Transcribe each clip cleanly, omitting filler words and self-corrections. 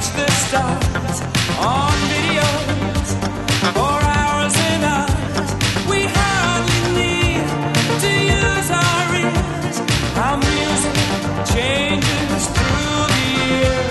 the stars on videos for hours and hours. We hardly need to use our ears. Our music changes through the year.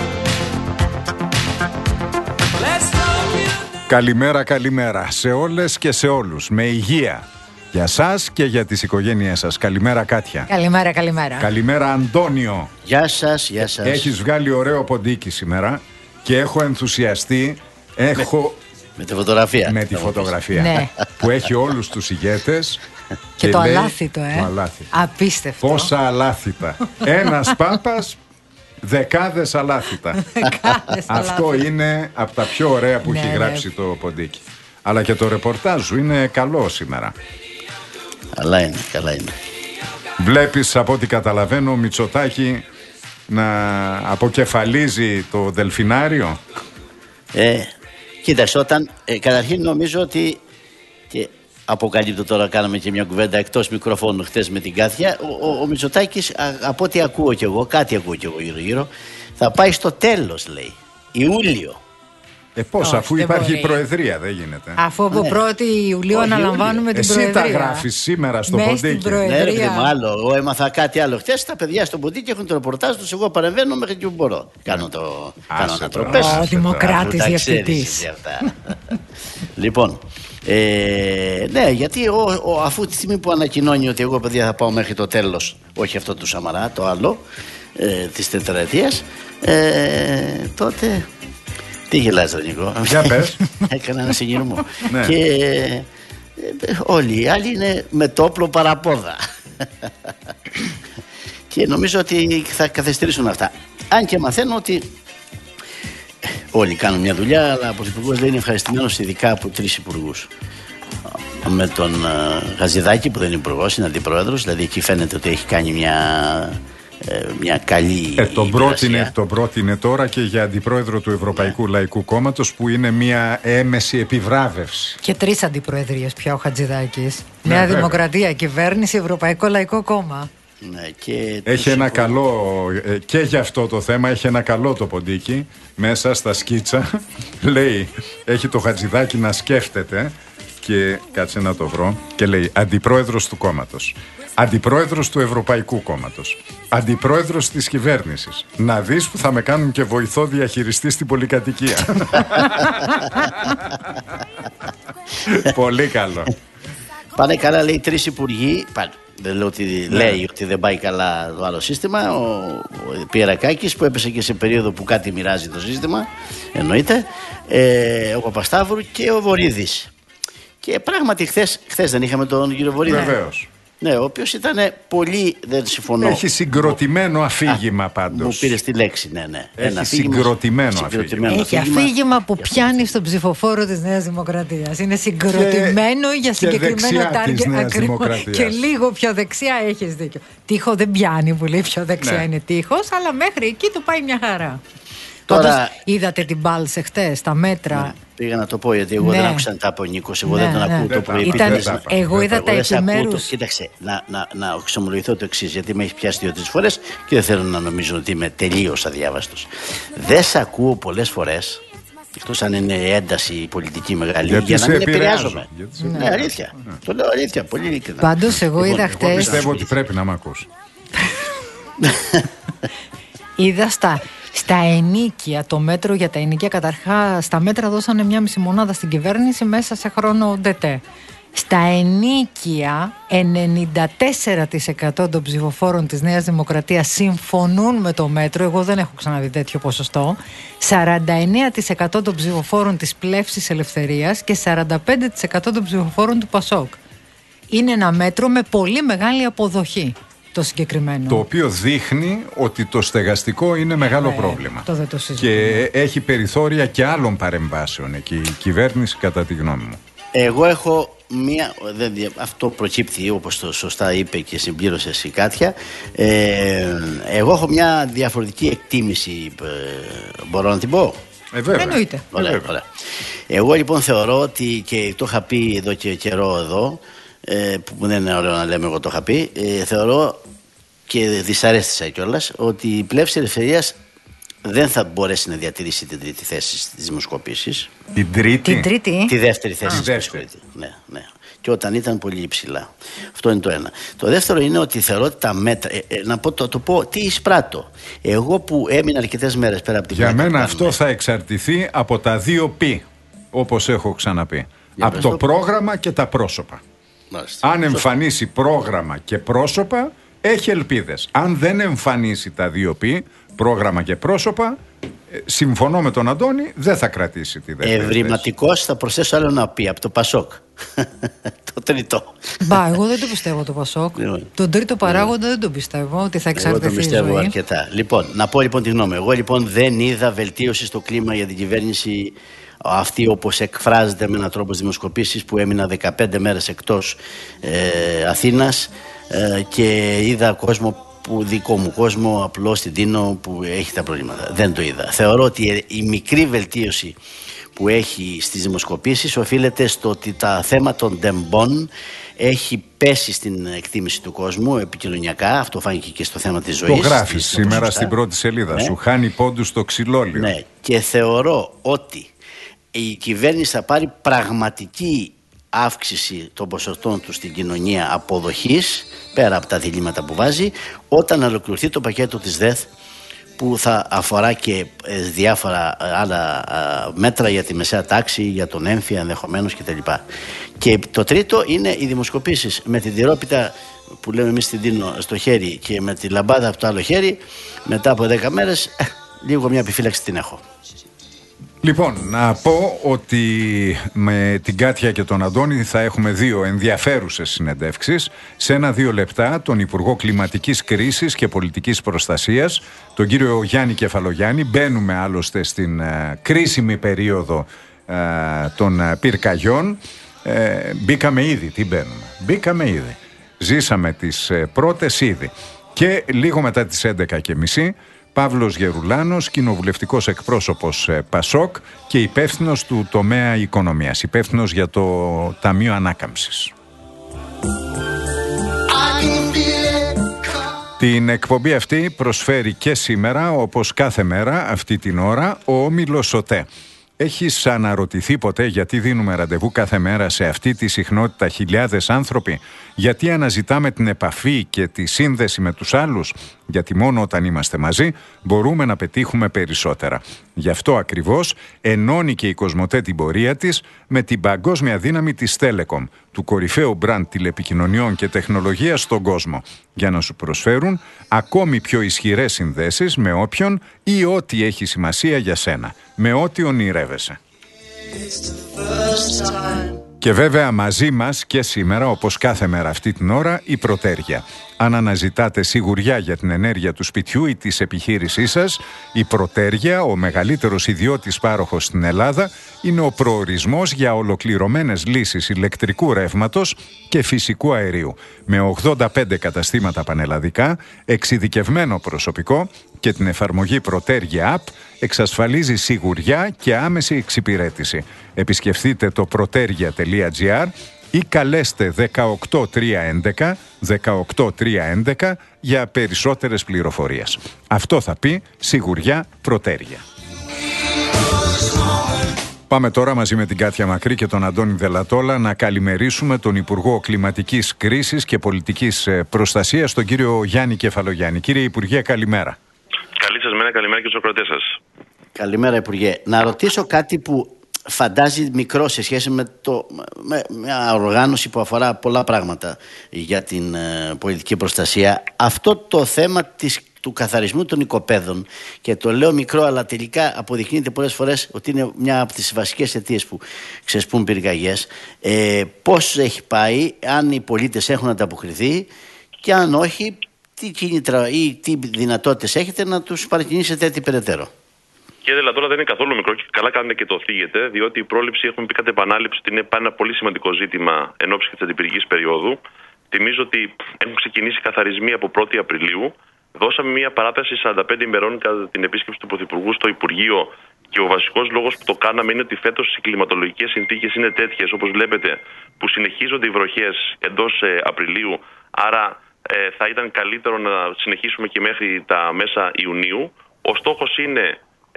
Let's love you. Καλημέρα, καλημέρα σε όλες και σε όλους. Με υγεία. Για σας και για τις οικογένειές σας. Καλημέρα, Κάτια. Καλημέρα, καλημέρα. Καλημέρα, Αντώνιο. Γεια σας, γεια σας. Έχεις βγάλει ωραίο ποντίκι σήμερα και έχω ενθουσιαστεί. Με τη φωτογραφία. Με τη φωτογραφία. Ναι. Που έχει όλους τους ηγέτες. Και το λέει, αλάθητο, το αλάθητο. Απίστευτο. Πόσα αλάθητα. Ένας πάπας, δεκάδες αλάθητα. Αυτό είναι από τα πιο ωραία που έχει γράψει το ποντίκι. Αλλά και το ρεπορτάζ σου είναι καλό σήμερα. Καλά είναι, καλά είναι. Βλέπεις, από ό,τι καταλαβαίνω, Μητσοτάκη να αποκεφαλίζει το Δελφινάριο. Κοίταξε, όταν καταρχήν νομίζω ότι, και αποκαλύπτω τώρα, κάναμε και μια κουβέντα εκτός μικροφώνου χτες με την Κάθια, ο Μητσοτάκης, από ό,τι ακούω κι εγώ, κάτι ακούω κι εγώ γύρω-γύρω, θα πάει στο τέλος, λέει, Ιούλιο. Πώς, αφού υπάρχει η Προεδρία, δεν γίνεται. Αφού από 1η Ιουλίου αναλαμβάνουμε την Προεδρία. Εσύ τα γράφεις σήμερα στο ποντίκι. Ναι, ρε παιδί μου, άλλο. Εγώ έμαθα κάτι άλλο χτες. Τα παιδιά στο ποντίκι έχουν το ρεπορτάζ τους. Εγώ παρεμβαίνω μέχρι και που μπορώ. Κάνω ανατροπές. Ο δημοκράτης διευθυντής. Λοιπόν, ναι, γιατί αφού τη στιγμή που ανακοινώνει ότι εγώ, παιδιά, θα πάω μέχρι το τέλος, όχι αυτό του Σαμαρά, το άλλο της τετραετίας, τότε. Τι γελάς, ρε Νίκο? Για πες. Έκανα ένα συγκινημό. Ναι. Και όλοι οι άλλοι είναι με το όπλο παραπόδα. Και νομίζω ότι θα καθυστερήσουν αυτά. Αν και μαθαίνω ότι όλοι κάνουν μια δουλειά, αλλά ο Πρωθυπουργός δεν είναι ευχαριστημένος, ειδικά από 3 υπουργούς. Με τον Χατζηδάκη, που δεν είναι υπουργός, είναι αντιπρόεδρος, δηλαδή εκεί φαίνεται ότι έχει κάνει μια καλή τον πρότεινε τώρα και για αντιπρόεδρο του Ευρωπαϊκού Λαϊκού Κόμματος, που είναι μια έμεση επιβράβευση. Και 3 αντιπροεδρίες πια ο Χατζηδάκης. Νέα Δημοκρατία, κυβέρνηση, Ευρωπαϊκό Λαϊκό Κόμμα. Ναι, και έχει ένα καλό, και για αυτό το θέμα έχει ένα καλό το ποντίκι μέσα στα σκίτσα. Λέει, έχει το Χατζηδάκη να σκέφτεται, και κάτσε να το βρω, και λέει αντιπρόεδρος του κόμματος, αντιπρόεδρος του Ευρωπαϊκού Κόμματος, αντιπρόεδρος της κυβέρνησης. Να δεις που θα με κάνουν και βοηθό διαχειριστή στην πολυκατοικία. Πολύ καλό. Πάνε καλά, λέει, 3 υπουργοί. Δεν λέω ότι λέει ότι δεν πάει καλά το άλλο σύστημα. Ο Πιερακάκης, που έπεσε και σε περίοδο που κάτι μοιράζει το σύστημα, εννοείται, ο Παπασταύρου και ο Βορίδης. Και πράγματι χθες δεν είχαμε τον κύριο Βορίδη? Βεβαίως. Ναι, ο οποίος ήταν πολύ, δεν συμφωνώ. Έχει συγκροτημένο αφήγημα πάντως. Μου πήρες τη λέξη, ναι. Έχει συγκροτημένο αφήγημα. Έχει αφήγημα που πιάνει στον ψηφοφόρο της Νέας Δημοκρατίας. Είναι συγκροτημένο για συγκεκριμένο target. Και λίγο πιο δεξιά, έχεις δίκιο. Τείχο δεν πιάνει, που λέει πιο δεξιά είναι τείχος, αλλά μέχρι εκεί του πάει μια χαρά. Τώρα είδατε την Πάλσε χτες, τα μέτρα. Ναι, πήγα να το πω, γιατί εγώ δεν άκουσα να τα πω ο Νίκος. Εγώ δεν τον ακούω το πρωί. Εγώ είδα τα επιμέρους. Κοίταξε, να εξομολογηθώ το εξής, γιατί με έχει πιάσει 2-3 φορές και δεν θέλω να νομίζω ότι είμαι τελείως αδιάβαστος. Δεν σε ακούω πολλές φορές, εκτός αν είναι ένταση πολιτική μεγάλη, για να μην επηρεάζομαι. Ναι, αλήθεια. Το λέω αλήθεια, πολύ ειλικρινά. Πάντως εγώ είδα χτες. Πιστεύω ότι πρέπει να μ' ακούς. Είδα στα ενίκια, το μέτρο για τα ενίκια. Καταρχάς, στα μέτρα δώσανε 1,5 μονάδα στην κυβέρνηση μέσα σε χρόνο ΔΕΤΕ. Στα ενίκια, 94% των ψηφοφόρων της Νέας Δημοκρατίας συμφωνούν με το μέτρο. Εγώ δεν έχω ξαναδεί τέτοιο ποσοστό. 49% των ψηφοφόρων της Πλεύσης Ελευθερίας και 45% των ψηφοφόρων του ΠΑΣΟΚ. Είναι ένα μέτρο με πολύ μεγάλη αποδοχή. Το συγκεκριμένο. Το οποίο δείχνει ότι το στεγαστικό είναι μεγάλο πρόβλημα. Το δεν το και έχει περιθώρια και άλλων παρεμβάσεων εκεί η κυβέρνηση, κατά τη γνώμη μου. Εγώ έχω μία. Αυτό προκύπτει, όπως το σωστά είπε και συμπλήρωσε η Κάτια. Εγώ έχω μια διαφορετική εκτίμηση. Μπορώ να την πω? Βέβαια. Εννοείται. Ωραία. Εγώ λοιπόν θεωρώ ότι, και το είχα πει εδώ και καιρό εδώ, που δεν είναι ωραίο να λέμε, εγώ το είχα πει, θεωρώ και δυσαρέστησα κιόλας, ότι η Πλεύση Ελευθερίας δεν θα μπορέσει να διατηρήσει την τρίτη θέση στις δημοσκοπήσεις. Την τρίτη? Τη δεύτερη θέση. Ναι. Και όταν ήταν πολύ υψηλά. Αυτό είναι το ένα. Το δεύτερο είναι ότι θεωρώ ότι τα μέτρα. Να πω τι εισπράττω. Εγώ που έμεινα αρκετές μέρες πέρα από την Για μένα αυτό θα εξαρτηθεί από τα 2 π, όπως έχω ξαναπεί. Από το πρόγραμμα και τα πρόσωπα. Μάλιστα. Αν εμφανίσει πρόγραμμα και πρόσωπα, έχει ελπίδες. Αν δεν εμφανίσει τα 2 π, πρόγραμμα και πρόσωπα, συμφωνώ με τον Αντώνη, δεν θα κρατήσει τη δεύτερη. Ευρηματικός, θα προσθέσω άλλο ένα π, από το Πασόκ. Το τρίτο. Εγώ δεν το πιστεύω το Πασόκ. Τον τρίτο παράγοντα δεν τον πιστεύω ότι θα εξαρτηθεί. Εγώ τον πιστεύω αρκετά. Λοιπόν, να πω λοιπόν τη γνώμη. Εγώ λοιπόν δεν είδα βελτίωση στο κλίμα για την κυβέρνηση αυτή όπως εκφράζεται με έναν τρόπο στις δημοσκοπήσεις, που έμεινα 15 μέρες εκτός Αθήνας και είδα κόσμο, δικό μου κόσμο, απλώς στην Τίνο, που έχει τα προβλήματα. Δεν το είδα. Θεωρώ ότι η μικρή βελτίωση που έχει στις δημοσκοπήσεις οφείλεται στο ότι τα θέματα των τεμπών έχει πέσει στην εκτίμηση του κόσμου επικοινωνιακά. Αυτό φάνηκε και στο θέμα της ζωής. Το γράφεις σήμερα στην πρώτη σελίδα σου. Χάνει πόντους στο ξυλόλιο. Ναι. Και θεωρώ ότι η κυβέρνηση θα πάρει πραγματική αύξηση των ποσοστών του στην κοινωνία αποδοχής, πέρα από τα διλήμματα που βάζει, όταν ολοκληρωθεί το πακέτο της ΔΕΘ, που θα αφορά και διάφορα άλλα μέτρα για τη μεσαία τάξη, για τον έμφυα ενδεχομένως κτλ. Και το τρίτο είναι οι δημοσκοπήσεις. Με την τυρόπιτα που λέμε εμείς στην Τίνο στο χέρι και με τη λαμπάδα από το άλλο χέρι, μετά από 10 μέρες, λίγο μια επιφύλαξη την έχω. Λοιπόν, να πω ότι με την Κάτια και τον Αντώνη θα έχουμε 2 ενδιαφέρουσες συνεντεύξεις. Σε 1-2 λεπτά τον Υπουργό Κλιματικής Κρίσης και Πολιτικής Προστασίας, τον κύριο Γιάννη Κεφαλογιάννη. Μπαίνουμε άλλωστε στην κρίσιμη περίοδο των πυρκαγιών. Μπήκαμε ήδη, μπήκαμε ήδη. Ζήσαμε τις πρώτες ήδη. Και λίγο μετά τις 11:30 Παύλος Γερουλάνος, κοινοβουλευτικός εκπρόσωπος Πασόκ και υπεύθυνος του τομέα οικονομίας, υπεύθυνος για το Ταμείο Ανάκαμψης. Την εκπομπή αυτή προσφέρει και σήμερα, όπως κάθε μέρα αυτή την ώρα, ο Όμιλος ΟΤΕ. Έχεις αναρωτηθεί ποτέ γιατί δίνουμε ραντεβού κάθε μέρα σε αυτή τη συχνότητα χιλιάδες άνθρωποι? Γιατί αναζητάμε την επαφή και τη σύνδεση με τους άλλους? Γιατί μόνο όταν είμαστε μαζί μπορούμε να πετύχουμε περισσότερα. Γι' αυτό ακριβώς ενώνει και η Κοσμοτέ την πορεία της με την παγκόσμια δύναμη της Telecom, του κορυφαίου μπραντ τηλεπικοινωνιών και τεχνολογίας στον κόσμο, για να σου προσφέρουν ακόμη πιο ισχυρές συνδέσεις με όποιον ή ό,τι έχει σημασία για σένα, με ό,τι ονειρεύεσαι. Και βέβαια μαζί μας και σήμερα, όπως κάθε μέρα αυτή την ώρα, η Πρωτέργεια. Αν αναζητάτε σιγουριά για την ενέργεια του σπιτιού ή της επιχείρησής σας, η Πρωτέργεια, ο μεγαλύτερος ιδιώτης πάροχος στην Ελλάδα, είναι ο προορισμός για ολοκληρωμένες λύσεις ηλεκτρικού ρεύματος και φυσικού αερίου. Με 85 καταστήματα πανελλαδικά, εξειδικευμένο προσωπικό και την εφαρμογή Πρωτέργεια App, εξασφαλίζει σιγουριά και άμεση εξυπηρέτηση. Επισκεφτείτε το protergia.gr ή καλέστε 18311 για περισσότερες πληροφορίες. Αυτό θα πει σιγουριά Πρωτέργεια. Πάμε τώρα μαζί με την Κάτια Μακρύ και τον Αντώνη Δελατόλα να καλημερίσουμε τον Υπουργό Κλιματικής Κρίσης και Πολιτικής Προστασίας, τον κύριο Γιάννη Κεφαλογιάννη. Κύριε Υπουργέ, καλημέρα. Καλή σας μέρα, καλημέρα και στους ακροατές σας. Καλημέρα, Υπουργέ. Να ρωτήσω κάτι που φαντάζει μικρό σε σχέση με μια οργάνωση που αφορά πολλά πράγματα για την πολιτική προστασία. Αυτό το θέμα του καθαρισμού των οικοπαίδων, και το λέω μικρό αλλά τελικά αποδεικνύεται πολλές φορές ότι είναι μια από τις βασικές αιτίες που ξεσπούν πυρκαγιές, πώς έχει πάει, αν οι πολίτες έχουν ανταποκριθεί και αν όχι, τι κίνητρα ή τι δυνατότητες έχετε να τους παρακινήσετε έτσι περαιτέρω? Κύριε Δελατόλα, δεν είναι καθόλου μικρό και καλά κάνετε και το θίγετε, διότι η πρόληψη, έχουμε πει κατ' επανάληψη, ότι είναι ένα πολύ σημαντικό ζήτημα εν ώψη της αντιπυρικής περίοδου. Θυμίζω ότι έχουν ξεκινήσει καθαρισμοί από 1η Απριλίου. Δώσαμε μια παράταση 45 ημερών κατά την επίσκεψη του Πρωθυπουργού στο Υπουργείο. Και ο βασικός λόγος που το κάναμε είναι ότι φέτος οι κλιματολογικές συνθήκες είναι τέτοιες, όπως βλέπετε, που συνεχίζονται οι βροχές εντός Απριλίου. Άρα θα ήταν καλύτερο να συνεχίσουμε και μέχρι τα μέσα Ιουνίου, Ο στόχος είναι,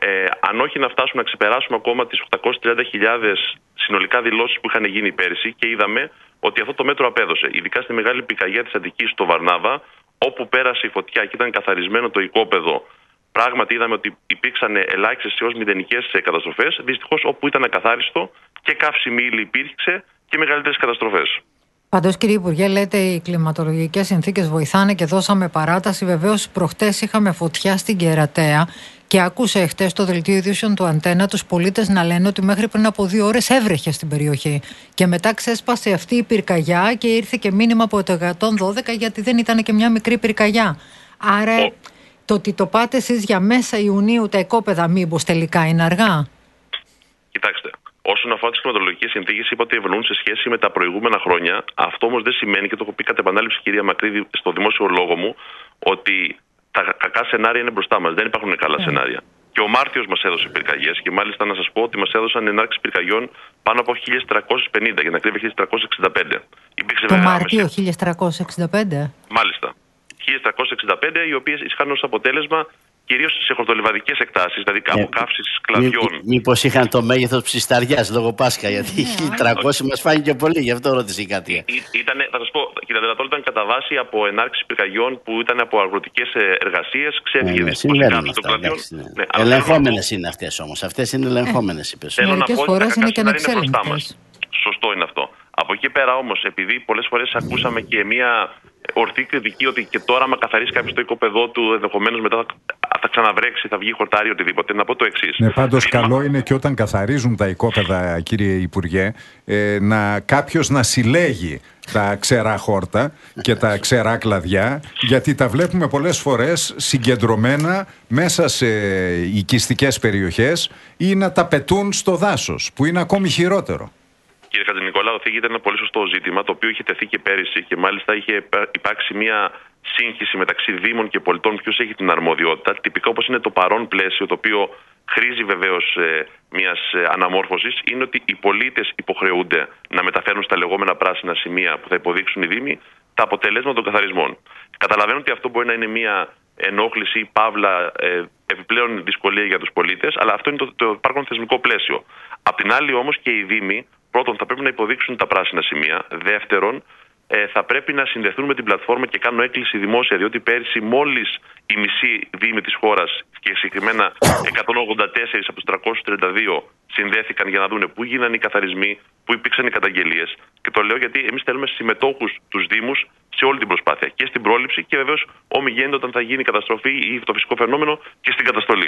αν όχι να φτάσουμε να ξεπεράσουμε ακόμα τις 830.000 συνολικά δηλώσεις που είχαν γίνει πέρυσι, και είδαμε ότι αυτό το μέτρο απέδωσε. Ειδικά στη μεγάλη πυρκαγιά της Αττικής στο Βαρνάβα, όπου πέρασε η φωτιά και ήταν καθαρισμένο το οικόπεδο, πράγματι είδαμε ότι υπήρξαν ελάχιστες έως μηδενικές καταστροφές. Δυστυχώς, όπου ήταν ακαθάριστο και καύσιμη ύλη υπήρξε και μεγαλύτερες καταστροφές. Πάντως, κύριε Υπουργέ, λέτε οι κλιματολογικές συνθήκες βοηθάνε και δώσαμε παράταση. Βεβαίως, προχτές είχαμε φωτιά στην Κερατέα και άκουσε χτες στο δελτίο ειδήσεων του Αντένα τους πολίτες να λένε ότι μέχρι πριν από 2 ώρες έβρεχε στην περιοχή. Και μετά ξέσπασε αυτή η πυρκαγιά και ήρθε και μήνυμα από το 112 γιατί δεν ήταν και μια μικρή πυρκαγιά. Άρα, το ότι το πάτε εσείς για μέσα Ιουνίου τα οικόπεδα, μήπως τελικά είναι αργά? Κοιτάξτε. Όσον αφορά τις κλιματολογικές συνθήκες, είπα ότι ευνοούν σε σχέση με τα προηγούμενα χρόνια. Αυτό όμως δεν σημαίνει, και το έχω πει κατ' επανάληψη, κυρία Μακρύδη, στο δημόσιο λόγο μου, ότι τα κακά σενάρια είναι μπροστά μας. Δεν υπάρχουν καλά σενάρια. Και ο Μάρτιος μας έδωσε πυρκαγιές, και μάλιστα να σας πω ότι μας έδωσαν ενάρξεις πυρκαγιών πάνω από 1.350, για να κρύβει 1.365. Το Μάρτιο 1.365. Μάλιστα. 1.365, οι οποίες είχαν ως αποτέλεσμα κυρίως σε χορτολιβαδικές εκτάσεις, δηλαδή από καύσεις κλαδιών. Μήπως είχαν το μέγεθος ψισταριάς λόγω Πάσχα, γιατί 1.300 μας φάνηκε πολύ, γι' αυτό ρώτησε η Κατία. Θα σας πω, κύριε Δελατόλ, ήταν κατά βάση από ενάρξη πυρκαγιών που ήταν από αγροτικές εργασίες, ξέφυγε δυστυχώς η καύση των κλαδιών. Ελεγχόμενες είναι αυτές όμως. Αυτές είναι ελεγχόμενες, είπες. Μερικές φορές είναι και ανεξέλεγκτες. Σωστό είναι αυτό. Από εκεί πέρα όμως, επειδή πολλές φορές ακούσαμε και μια ορθή κριτική ότι και τώρα, άμα καθαρίσει κάποιος το οικόπεδό του, ενδεχομένως μετά θα ξαναβρέξει, θα βγει χορτάρι, οτιδήποτε. Να πω το εξής. Ναι, πάντως καλό είναι και όταν καθαρίζουν τα οικόπεδα, κύριε Υπουργέ, κάποιος να συλλέγει τα ξερά χόρτα και τα ξερά κλαδιά, γιατί τα βλέπουμε πολλές φορές συγκεντρωμένα μέσα σε οικιστικές περιοχές ή να τα πετούν στο δάσος, που είναι ακόμη χειρότερο. Κύριε Χατζηνικολάου, θίγεται ένα πολύ σωστό ζήτημα, το οποίο είχε τεθεί και πέρυσι, και μάλιστα είχε υπάρξει μια σύγχυση μεταξύ Δήμων και πολιτών ποιος έχει την αρμοδιότητα. Τυπικά, όπως είναι το παρόν πλαίσιο, το οποίο χρήζει βεβαίως μιας αναμόρφωσης, είναι ότι οι πολίτες υποχρεούνται να μεταφέρουν στα λεγόμενα πράσινα σημεία που θα υποδείξουν οι Δήμοι τα αποτελέσματα των καθαρισμών. Καταλαβαίνω ότι αυτό μπορεί να είναι μια ενόχληση ή παύλα επιπλέον δυσκολία για τους πολίτες, αλλά αυτό είναι το υπάρχον θεσμικό πλαίσιο. Απ' την άλλη όμως και οι Δήμοι, πρώτον, θα πρέπει να υποδείξουν τα πράσινα σημεία. Δεύτερον, θα πρέπει να συνδεθούν με την πλατφόρμα, και κάνω έκκληση δημόσια, διότι πέρυσι μόλις οι μισοί Δήμοι της χώρας, και συγκεκριμένα 184 από τους 332, συνδέθηκαν για να δούνε πού γίνανε οι καθαρισμοί, πού υπήρξαν οι καταγγελίες. Και το λέω γιατί εμείς θέλουμε συμμετόχους τους Δήμους σε όλη την προσπάθεια, και στην πρόληψη και βεβαίως ομιγέννητα όταν θα γίνει η καταστροφή ή το φυσικό φαινόμενο, και στην καταστολή.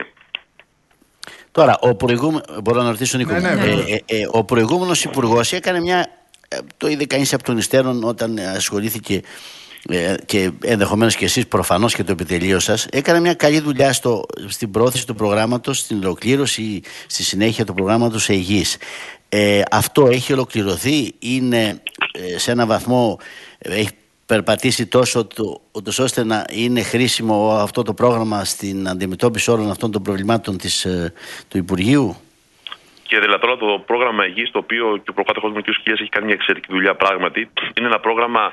Τώρα, μπορώ να ρωτήσω, Νίκο, ο προηγούμενος υπουργός έκανε μια, το είδε κανείς από τον υστέρων όταν ασχολήθηκε, και ενδεχομένως και εσείς προφανώς και το επιτελείο σας, έκανε μια καλή δουλειά στην πρόθεση του προγράμματος, στην ολοκλήρωση, στη συνέχεια του προγράμματος Αιγής. Αυτό έχει ολοκληρωθεί, είναι σε ένα βαθμό, έχει περπατήσει τόσο ώστε να είναι χρήσιμο αυτό το πρόγραμμα στην αντιμετώπιση όλων αυτών των προβλημάτων του Υπουργείου? Κύριε Δελατόλα, το πρόγραμμα Αιγής, το οποίο και ο προκάτοχος μου κ. Σκιάς έχει κάνει μια εξαιρετική δουλειά πράγματι, είναι ένα πρόγραμμα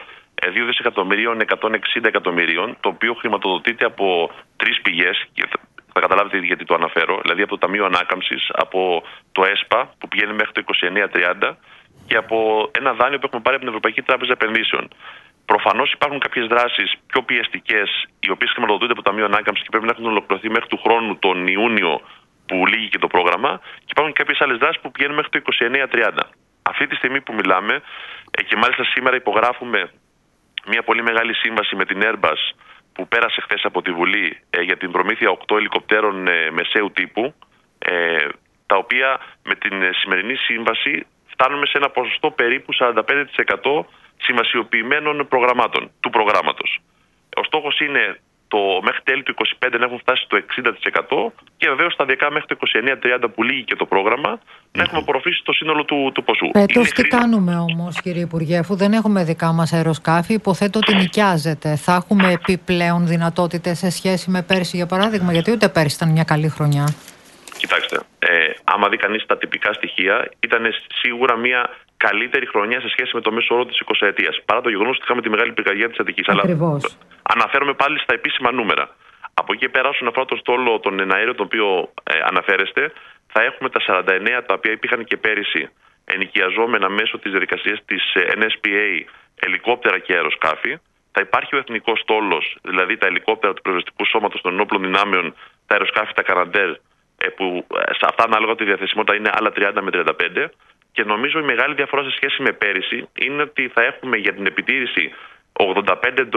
2.160 εκατομμυρίων, το οποίο χρηματοδοτείται από 3 πηγές, και θα καταλάβετε γιατί το αναφέρω, δηλαδή από το Ταμείο Ανάκαμψης, από το ΕΣΠΑ που πηγαίνει μέχρι το 29-30 και από ένα δάνειο που έχουμε πάρει από την Ευρωπαϊκή Τράπεζα Επενδύσεων. Προφανώς υπάρχουν κάποιες δράσεις πιο πιεστικές, οι οποίες χρηματοδοτούνται από το Ταμείο Ανάκαμψης και πρέπει να έχουν ολοκληρωθεί μέχρι του χρόνου, τον Ιούνιο, που λύγει και το πρόγραμμα, και υπάρχουν κάποιες άλλες δράσεις που πηγαίνουν μέχρι το 29-30. Αυτή τη στιγμή που μιλάμε, και μάλιστα σήμερα υπογράφουμε μια πολύ μεγάλη σύμβαση με την Airbus που πέρασε χθες από τη Βουλή για την προμήθεια 8 ελικοπτέρων μεσαίου τύπου, τα οποία με την σημερινή σύμβαση φτάνουμε σε ένα ποσοστό περίπου 45% συμβασιοποιημένων προγραμμάτων του προγράμματος. Ο στόχος είναι μέχρι τέλη του 2025 να έχουν φτάσει στο 60% και βεβαίως σταδιακά μέχρι το 29-30 που λύγει και το πρόγραμμα να έχουμε απορροφήσει το σύνολο του ποσού. Φέτος τι κάνουμε όμως, κύριε Υπουργέ, αφού δεν έχουμε δικά μας αεροσκάφη, υποθέτω ότι νοικιάζεται. Θα έχουμε επιπλέον δυνατότητες σε σχέση με πέρσι, για παράδειγμα, γιατί ούτε πέρσι ήταν μια καλή χρονιά? Κοιτάξτε, άμα δει κανείς τα τυπικά στοιχεία, ήταν σίγουρα μια καλύτερη χρονιά σε σχέση με το μέσο όρο της 20ετίας. Παρά το γεγονός ότι είχαμε τη μεγάλη πυρκαγιά της Αττικής. Αλλά αναφέρομαι πάλι στα επίσημα νούμερα. Από εκεί πέρα, όσον αφορά το στόλο των εναέριων, τον οποίο αναφέρεστε, θα έχουμε τα 49 τα οποία υπήρχαν και πέρυσι ενοικιαζόμενα μέσω της διαδικασίας της NSPA, ελικόπτερα και αεροσκάφη. Θα υπάρχει ο εθνικός στόλος, δηλαδή τα ελικόπτερα του πυροσβεστικού σώματος των ενόπλων δυνάμεων, τα αεροσκάφη, τα Καναντέρ, που σε αυτά ανάλογα τη διαθεσιμότητα είναι άλλα 30 με 35. Και νομίζω η μεγάλη διαφορά σε σχέση με πέρυσι είναι ότι θα έχουμε για την επιτήρηση 82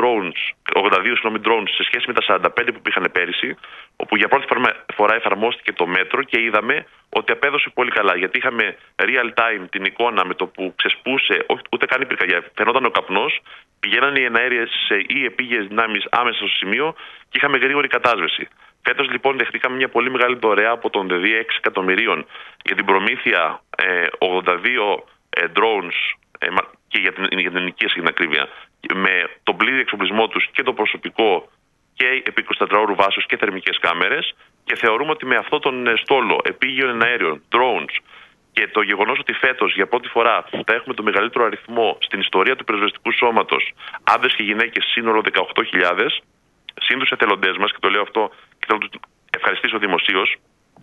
drones σε σχέση με τα 45 που υπήρχαν πέρυσι, όπου για πρώτη φορά εφαρμόστηκε το μέτρο και είδαμε ότι απέδωσε πολύ καλά. Γιατί είχαμε real time την εικόνα με το που ξεσπούσε, όχι ούτε καν η πυρκαγιά, φαινόταν ο καπνός, πηγαίνανε οι εναέριες ή επίγειες δυνάμεις άμεσα στο σημείο και είχαμε γρήγορη κατάσβεση. Φέτος λοιπόν δεχτήκαμε μια πολύ μεγάλη δωρεά από τον ΔΕΔΙ 6 εκατομμυρίων για την προμήθεια 82 drones και για την ενοικίαση για την ακρίβεια, με τον πλήρη εξοπλισμό τους και το προσωπικό και επί 24 ώρου βάσεως και θερμικές κάμερες, και θεωρούμε ότι με αυτό τον στόλο επίγειων εναέριων, drones, και το γεγονός ότι φέτος για πρώτη φορά θα έχουμε το μεγαλύτερο αριθμό στην ιστορία του πυροσβεστικού σώματος, άντρες και γυναίκες, σύνολο 18.000, συν τους εθελοντές μας, και το λέω αυτό και θέλω να τους ευχαριστήσω δημοσίως,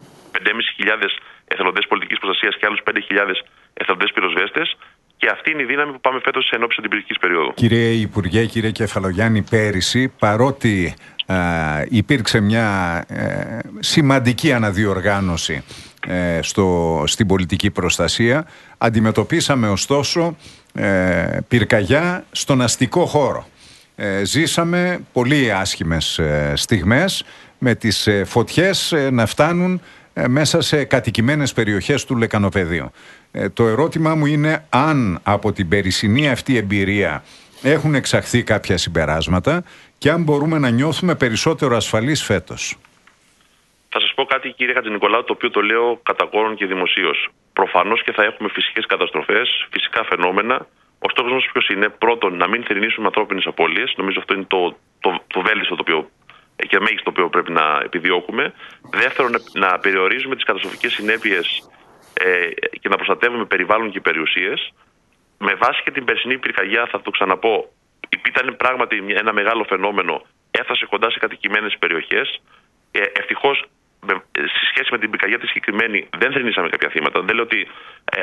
5.500 εθελοντές πολιτικής προστασίας και άλλους 5.000 εθελοντές πυροσβέστες. Και αυτή είναι η δύναμη που πάμε φέτος σε ενόψει αντιπυρικής περίοδου. Κύριε Υπουργέ, κύριε Κεφαλογιάννη, πέρυσι, παρότι υπήρξε μια σημαντική αναδιοργάνωση στην πολιτική προστασία, αντιμετωπίσαμε ωστόσο πυρκαγιά στον αστικό χώρο. Ζήσαμε πολύ άσχημες στιγμές, με τις φωτιές να φτάνουν μέσα σε κατοικημένες περιοχές του Λεκανοπεδίου. Το ερώτημά μου είναι αν από την περσινή αυτή εμπειρία έχουν εξαχθεί κάποια συμπεράσματα και αν μπορούμε να νιώθουμε περισσότερο ασφαλείς φέτος. Θα σας πω κάτι, κύριε Χατζηνικολάου, το οποίο το λέω κατά κόρον και δημοσίως. Προφανώς και θα έχουμε φυσικές καταστροφές, φυσικά φαινόμενα. Ο στόχος μας ποιος είναι? Πρώτον, να μην θρηνήσουμε ανθρώπινες απώλειες. Νομίζω αυτό είναι το βέλτιστο το οποίο και μέγιστο το οποίο πρέπει να επιδιώκουμε. Δεύτερον, να περιορίζουμε τις καταστροφικές συνέπειες και να προστατεύουμε περιβάλλον και περιουσίες. Με βάση και την περσινή πυρκαγιά, θα το ξαναπώ, ήταν πράγματι ένα μεγάλο φαινόμενο. Έφτασε κοντά σε κατοικημένες περιοχές. Ευτυχώς, σε σχέση με την πυρκαγιά τη συγκεκριμένη, δεν θρηνήσαμε κάποια θύματα. Δεν λέω ότι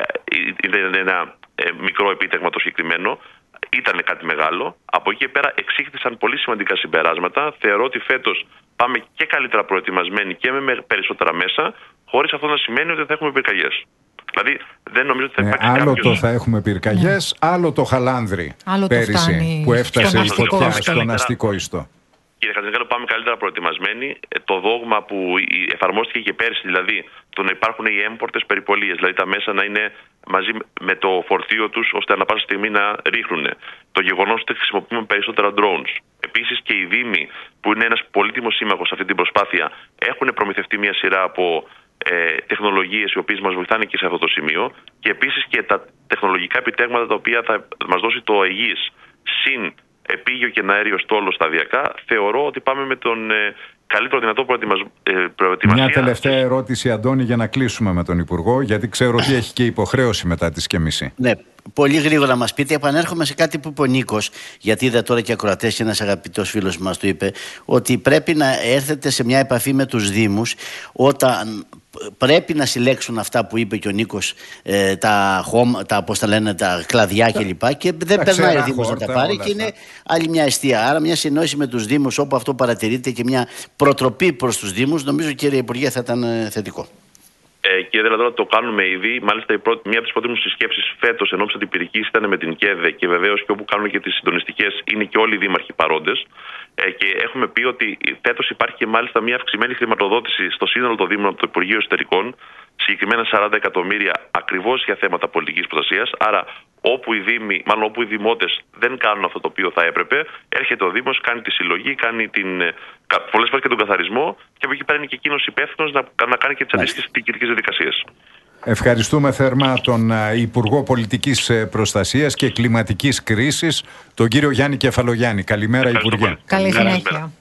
είναι ένα μικρό επίτευγμα το συγκεκριμένο. Ήταν κάτι μεγάλο. Από εκεί και πέρα εξήχθησαν πολύ σημαντικά συμπεράσματα. Θεωρώ ότι φέτος πάμε και καλύτερα προετοιμασμένοι και με περισσότερα μέσα, χωρίς αυτό να σημαίνει ότι δεν θα έχουμε πυρκαγιές. Δηλαδή, δεν νομίζω ότι θα υπάρξει άλλο το θα έχουμε πυρκαγιές, άλλο το χαλάνδρι πέρυσι που έφτασε η φωτιά στον αστικό ιστό. Κύριε Χατζηνικολάου, πάμε καλύτερα προετοιμασμένοι. Το δόγμα που εφαρμόστηκε και πέρσι, δηλαδή το να υπάρχουν οι έμπορτες περιπολίες, δηλαδή τα μέσα να είναι μαζί με το φορτίο τους, ώστε ανά πάσα στιγμή να ρίχνουν. Το γεγονός ότι χρησιμοποιούμε περισσότερα drones. Επίσης και οι Δήμοι, που είναι ένας πολύτιμος σύμμαχος σε αυτή την προσπάθεια, έχουν προμηθευτεί μια σειρά από τεχνολογίες οι οποίες μας βοηθάνε και σε αυτό το σημείο. Και επίσης και τα τεχνολογικά επιτέγματα τα οποία θα μας δώσει το ΕΓΙΣ συν επίγειο και αέριο στόλο σταδιακά, θεωρώ ότι πάμε με τον καλύτερο δυνατό προετοιμασία. Μια τελευταία ερώτηση, Αντώνη, για να κλείσουμε με τον Υπουργό, γιατί ξέρω ότι έχει και υποχρέωση μετά τις 9:30. Ναι, πολύ γρήγορα μας πείτε. Επανέρχομαι σε κάτι που είπε ο Νίκος, γιατί είδα τώρα και ακροατές και ένας αγαπητός φίλος μας το είπε, ότι πρέπει να έρθετε σε μια επαφή με τους Δήμους όταν πρέπει να συλλέξουν αυτά που είπε και ο Νίκος, τα κλαδιά κλπ. Και δεν περνάει ο Δήμος να τα πάρει και είναι άλλη μια αιστεία. Άρα μια συνεννόηση με τους Δήμους όπου αυτό παρατηρείται και μια προτροπή προς τους Δήμους, νομίζω, κύριε Υπουργέ, θα ήταν θετικό. Κύριε Δελαδόρα, το κάνουμε ήδη. Μάλιστα, μία από τις πρώτες μου συσκέψεις φέτος ενόψει αντιπυρικής ήταν με την ΚΕΔΕ και βεβαίως και όπου κάνουμε και τις συντονιστικές είναι και όλοι οι δήμαρχοι παρόντες. Και έχουμε πει ότι φέτος υπάρχει και μάλιστα μια αυξημένη χρηματοδότηση στο σύνολο των Δήμων από το Υπουργείο Εσωτερικών, συγκεκριμένα 40 εκατομμύρια ακριβώς για θέματα πολιτικής προστασίας. Άρα, όπου οι Δήμοι, μάλλον όπου οι Δημότες δεν κάνουν αυτό το οποίο θα έπρεπε, έρχεται ο Δήμος, κάνει τη συλλογή, κάνει πολλές φορές και τον καθαρισμό και από εκεί πέρα είναι και εκείνος υπεύθυνος να κάνει και τις αντίστοιχες διοικητικές διαδικασίες. Ευχαριστούμε θερμά τον Υπουργό Πολιτικής Προστασίας και Κλιματικής Κρίσης, τον κύριο Γιάννη Κεφαλογιάννη. Καλημέρα, Υπουργέ. Καλή συνέχεια.